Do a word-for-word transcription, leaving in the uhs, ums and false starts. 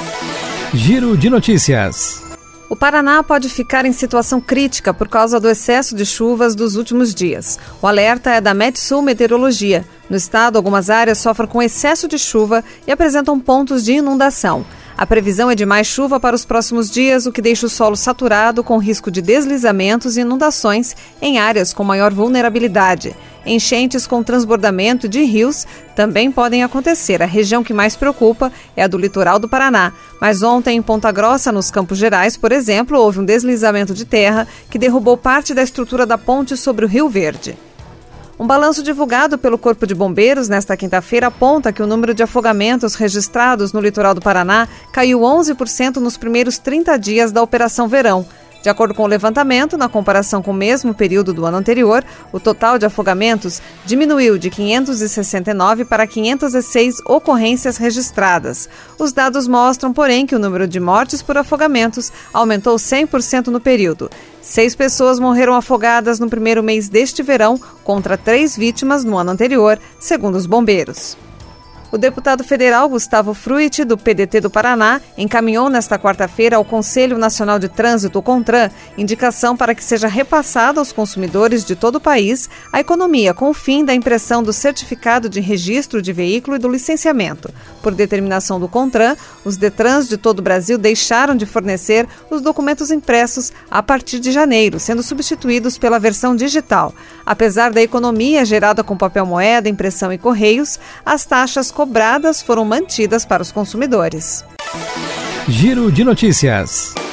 Giro de notícias. O Paraná pode ficar em situação crítica por causa do excesso de chuvas dos últimos dias. O alerta é da Metsul Meteorologia. No estado, algumas áreas sofrem com excesso de chuva e apresentam pontos de inundação. A previsão é de mais chuva para os próximos dias, o que deixa o solo saturado com risco de deslizamentos e inundações em áreas com maior vulnerabilidade. Enchentes com transbordamento de rios também podem acontecer. A região que mais preocupa é a do litoral do Paraná. Mas ontem, em Ponta Grossa, nos Campos Gerais, por exemplo, houve um deslizamento de terra que derrubou parte da estrutura da ponte sobre o Rio Verde. Um balanço divulgado pelo Corpo de Bombeiros nesta quinta-feira aponta que o número de afogamentos registrados no litoral do Paraná caiu onze por cento nos primeiros trinta dias da Operação Verão. De acordo com o levantamento, na comparação com o mesmo período do ano anterior, o total de afogamentos diminuiu de quinhentos e sessenta e nove para quinhentas e seis ocorrências registradas. Os dados mostram, porém, que o número de mortes por afogamentos aumentou cem por cento no período. Seis pessoas morreram afogadas no primeiro mês deste verão, contra três vítimas no ano anterior, segundo os bombeiros. O deputado federal Gustavo Fruit, do P D T do Paraná, encaminhou nesta quarta-feira ao Conselho Nacional de Trânsito, o CONTRAN, indicação para que seja repassada aos consumidores de todo o país a economia com o fim da impressão do certificado de registro de veículo e do licenciamento. Por determinação do CONTRAN, os Detrans de todo o Brasil deixaram de fornecer os documentos impressos a partir de janeiro, sendo substituídos pela versão digital. Apesar da economia gerada com papel moeda, impressão e correios, as taxas cobradas foram mantidas para os consumidores. Giro de notícias.